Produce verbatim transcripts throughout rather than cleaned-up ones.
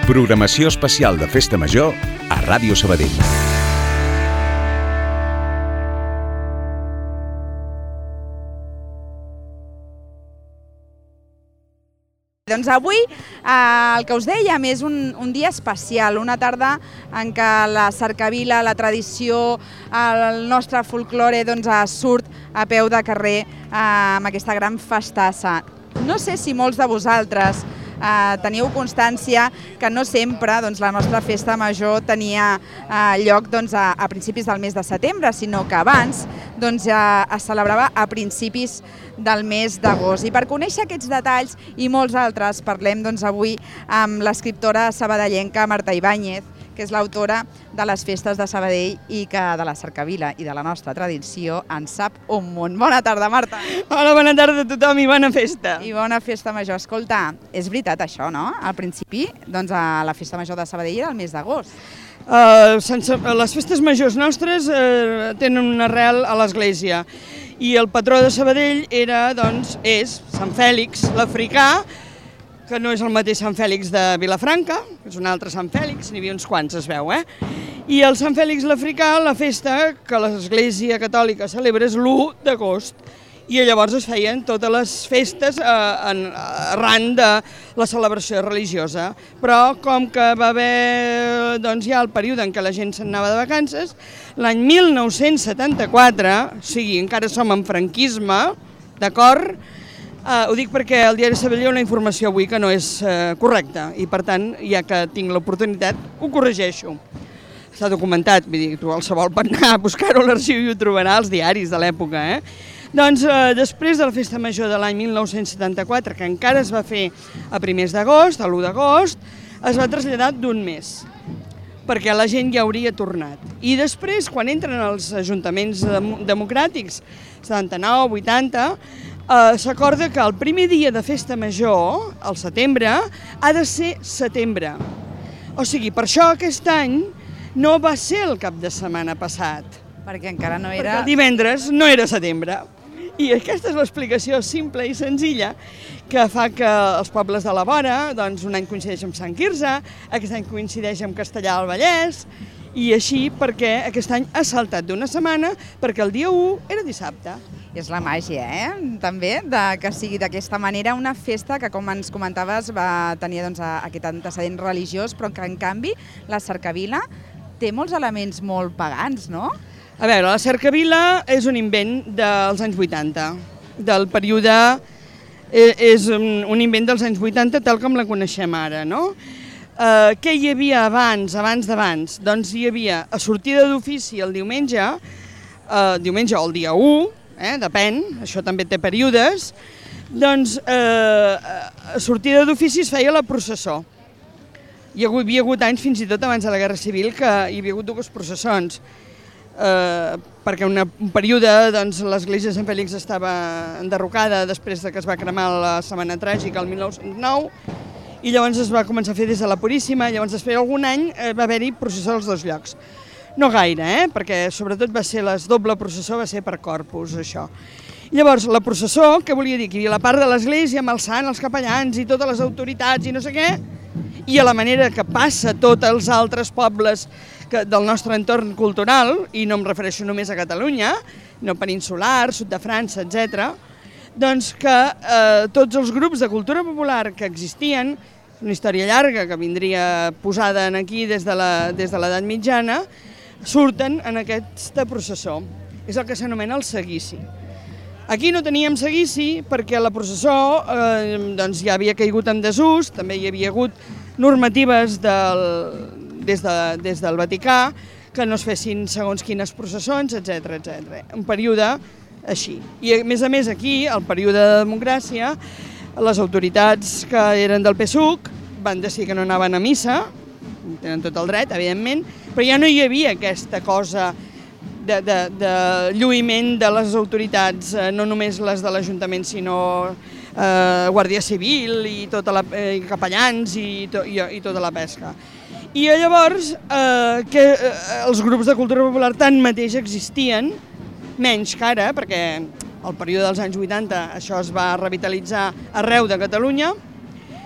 Programació especial de Festa Major a Ràdio Sabadell. Doncs avui eh, el que us dèiem és un, un dia especial, una tarda en què la cercavila, la tradició, el nostre folklore doncs, surt a peu de carrer eh, amb aquesta gran festassa. No sé si molts de vosaltres eh, teniu constància que no sempre doncs, la nostra festa major tenia eh, lloc doncs, a, a principis del mes de setembre, sinó que abans doncs, ja es celebrava a principis del mes d'agost. I per conèixer aquests detalls i molts altres parlem doncs, avui amb l'escriptora sabadellenca Marta Ibáñez, que és l'autora de les festes de Sabadell i que de la cercavila i de la nostra tradició en sap un munt. Bona tarda, Marta. Hola, bona tarda a tothom i bona festa. I bona festa major. Escolta, és veritat això, no? Al principi, doncs, a la festa major de Sabadell era el mes d'agost. Uh, sense, les festes majors nostres uh, tenen una arrel a l'església i el patró de Sabadell era, doncs, és Sant Fèlix, l'africà, que no és el mateix Sant Fèlix de Vilafranca, és un altre Sant Fèlix, n'hi havia uns quants, es veu, eh? I el Sant Fèlix l'africà, la festa que l'Església Catòlica celebra és l'u d'agost, i llavors es feien totes les festes eh, en, arran de la celebració religiosa. Però com que va haver doncs, ja el període en què la gent se'n anava de vacances, l'any mil nou-cents setanta-quatre, o sigui, encara som en franquisme, d'acord? Uh, ho dic perquè el diari Sabadell una informació avui que no és uh, correcta i per tant, ja que tinc l'oportunitat, ho corregeixo. Està documentat, vull dir, qualsevol pot anar a buscar-ho a l'arxiu i ho trobarà als diaris de l'època. Eh? Doncs uh, després de la festa major de l'any mil nou-cents setanta-quatre, que encara es va fer a primers d'agost, a l'u d'agost, es va traslladar d'un mes, perquè la gent ja hauria tornat. I després, quan entren els ajuntaments democràtics, setanta-nou, vuitanta, Uh, s'acorda que el primer dia de festa major, al setembre, ha de ser setembre. O sigui, per això aquest any no va ser el cap de setmana passat. Perquè encara no era... Perquè el divendres no era setembre. I aquesta és l'explicació simple i senzilla que fa que els pobles de la vora, doncs un any coincideix amb Sant Quirze, aquest any coincideix amb Castellar del Vallès, i així perquè aquest any ha saltat d'una setmana perquè el dia u era dissabte. És la màgia, eh? També, de que sigui d'aquesta manera una festa que, com ens comentaves, va tenir doncs, aquest antecedent religiós, però que, en canvi, la cercavila té molts elements molt pagans, no? A veure, la cercavila és un invent dels anys vuitanta, del període... És un invent dels anys vuitanta tal com la coneixem ara, no? Uh, què hi havia abans, abans d'abans? Doncs hi havia a sortida d'ofici el diumenge, uh, diumenge o el dia u, eh, depèn, això també té períodes, doncs eh, a sortida d'ofici es feia la processó. Hi havia hagut anys, fins i tot abans de la Guerra Civil, que hi havia hagut dues processons, eh, perquè una, un període doncs, l'església de Sant Fèlix estava enderrocada després de que es va cremar la Setmana Tràgica el mil nou-cents nou, i llavors es va començar a fer des de la Puríssima, llavors després algun any eh, va haver-hi processó als dos llocs. No gaire, eh? Perquè sobretot va ser la doble processó, va ser per Corpus, això. Llavors, la processó, què volia dir? Que hi havia la part de l'església amb el sant, els capellans i totes les autoritats i no sé què, i a la manera que passa tots els altres pobles que, del nostre entorn cultural, i no em refereixo només a Catalunya, no peninsular, sud de França, etcètera, doncs que eh, tots els grups de cultura popular que existien, una història llarga que vindria posada aquí des de la, des de l'edat mitjana, surten en aquesta processó. És el que s'anomena el seguici. Aquí no teníem seguici perquè la processó eh, doncs ja havia caigut en desús, també hi havia hagut normatives del, des, de, des del Vaticà que no es fessin segons quines processons, etcètera, etcètera. Un període així. I a més a més aquí, al període de democràcia, les autoritats que eren del P S U C van decidir que no anaven a missa, tenen tot el dret, evidentment, però ja no hi havia aquesta cosa de, de, de lluïment de les autoritats, eh, no només les de l'Ajuntament, sinó eh, Guàrdia Civil i tota la, eh, capellans i, to, i, i tota la pesca. I llavors eh, que eh, els grups de cultura popular tanmateix existien, menys que ara, perquè al període dels anys vuitanta això es va revitalitzar arreu de Catalunya,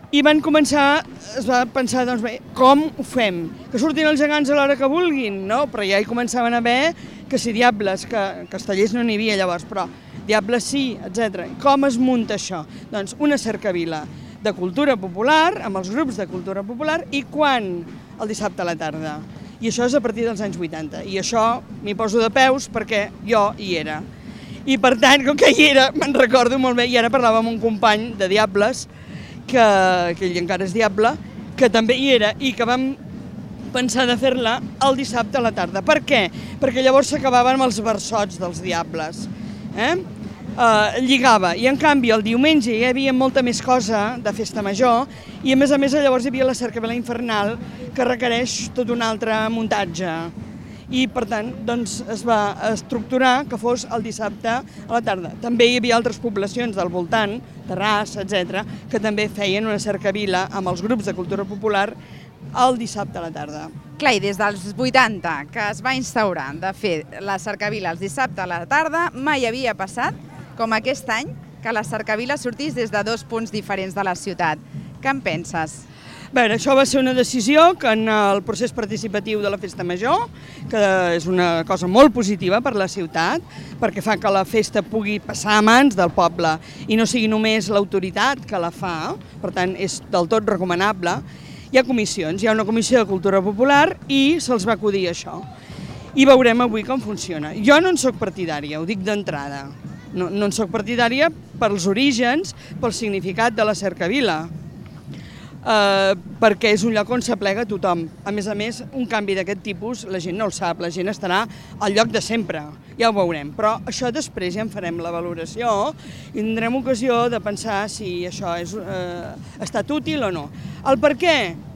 I van començar, es va pensar, doncs bé, com ho fem? Que surtin els gegants a l'hora que vulguin, no? Però ja hi començaven a haver que si diables, que castellers no n'hi havia llavors, però diables sí, etcètera. Com es munta això? Doncs una cercavila de cultura popular, amb els grups de cultura popular, i quan? El dissabte a la tarda. I això és a partir dels anys vuitanta. I això m'hi poso de peus perquè jo hi era. I per tant, com que hi era, me'n recordo molt bé, i ara parlava amb un company de diables, que, que ell encara és diable, que també hi era i que vam pensar de fer-la el dissabte a la tarda. Per què? Perquè llavors s'acabaven amb els versots dels diables. Eh? Uh, lligava, i en canvi el diumenge hi havia molta més cosa de festa major i a més a més llavors hi havia la cercavila infernal que requereix tot un altre muntatge. I per tant doncs, es va estructurar que fos el dissabte a la tarda. També hi havia altres poblacions del voltant, Terrassa, etcètera, que també feien una cercavila amb els grups de cultura popular el dissabte a la tarda. Clar, i des dels vuitanta que es va instaurar de fer la cercavila els dissabte a la tarda, mai havia passat, com aquest any, que la cercavila sortís des de dos punts diferents de la ciutat. Què en penses? Bé, això va ser una decisió que en el procés participatiu de la Festa Major, que és una cosa molt positiva per la ciutat, perquè fa que la festa pugui passar a mans del poble i no sigui només l'autoritat que la fa, per tant és del tot recomanable. Hi ha comissions, hi ha una comissió de cultura popular i se'ls va acudir això. I veurem avui com funciona. Jo no en soc partidària, ho dic d'entrada. No, no en soc partidària pels orígens, pel significat de la cercavila. Uh, perquè és un lloc on s'aplega tothom. A més a més, un canvi d'aquest tipus, la gent no el sap, la gent estarà al lloc de sempre, ja ho veurem. Però això després ja en farem la valoració i tindrem ocasió de pensar si això és, uh, ha estat útil o no. El per què?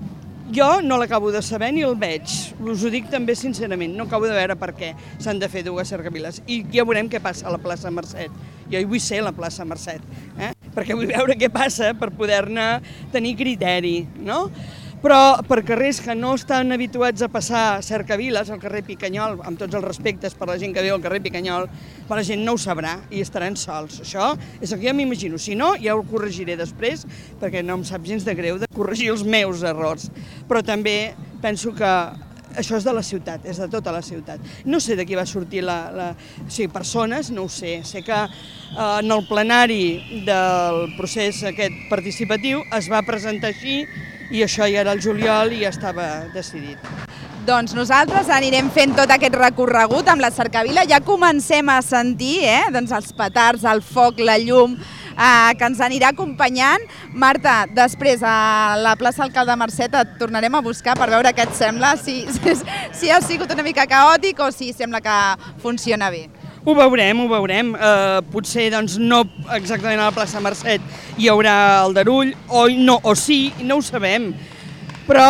Jo no l'acabo de saber ni el veig, us ho dic també sincerament, no acabo de veure per què s'han de fer dues cercaviles. I ja veurem què passa a la plaça Mercet. Jo hi vull ser a la plaça Mercet, eh? perquè vull veure què passa per poder-ne tenir criteri, no? Però per carrers que no estan habituats a passar cercaviles, al carrer Picanyol, amb tots els respectes per la gent que viu al carrer Picanyol, la gent no ho sabrà i estaran sols. Això és el que jo m'imagino. Si no, ja ho corregiré després, perquè no em sap gens de greu de corregir els meus errors. Però també penso que això és de la ciutat, és de tota la ciutat. No sé de qui va sortir la... la... O sigui, persones, no ho sé. Sé que eh, en el plenari del procés aquest participatiu es va presentar així i això ja era el juliol i ja estava decidit. Doncs nosaltres anirem fent tot aquest recorregut amb la cercavila. Ja comencem a sentir eh, doncs els petards, el foc, la llum, eh, que ens anirà acompanyant. Marta, després a la plaça Alcalde Mercet et tornarem a buscar per veure què et sembla, si, si, si ha sigut una mica caòtic o si sembla que funciona bé. Ho veurem, ho veurem. Uh, potser doncs, no exactament a la plaça Mercet hi haurà el Darull, o, no, o sí, no ho sabem. Però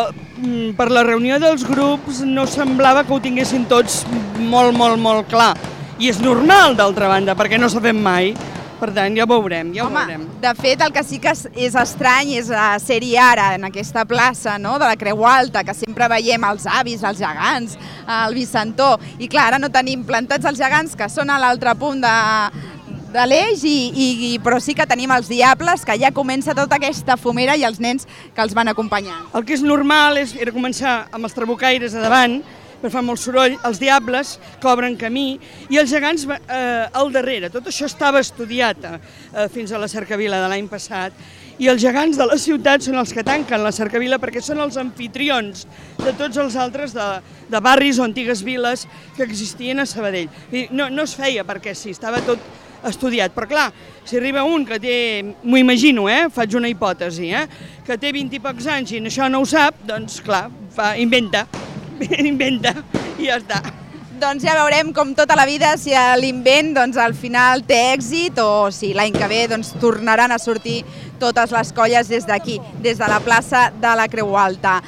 mm, per la reunió dels grups no semblava que ho tinguessin tots molt, molt, molt clar. I és normal, d'altra banda, perquè no sabem mai. Per tant, ja ho veurem, ja ho Home, veurem. De fet, el que sí que és estrany és ser-hi ara, en aquesta plaça no, de la Creu Alta, que sempre veiem els avis, els gegants, el Vicentó, i clar, ara no tenim plantats els gegants, que són a l'altre punt de, de l'eix, i, i, però sí que tenim els diables, que ja comença tota aquesta fumera i els nens que els van acompanyant. El que és normal és, era començar amb els trabucaires a davant, perquè fa molt soroll, els diables que obren camí i els gegants eh, al darrere. Tot això estava estudiat eh, fins a la cercavila de l'any passat i els gegants de la ciutat són els que tanquen la cercavila perquè són els anfitrions de tots els altres de, de barris o antigues viles que existien a Sabadell. No, no es feia perquè sí, estava tot estudiat, però clar, si arriba un que té, m'ho imagino, eh, faig una hipòtesi, eh, que té vint i pocs anys i això no ho sap, doncs clar, fa, inventa. inventa i ja està. Doncs ja veurem com tota la vida si l'invent doncs, al final té èxit o si l'any que ve doncs, tornaran a sortir totes les colles des d'aquí, des de la plaça de la Creu Alta.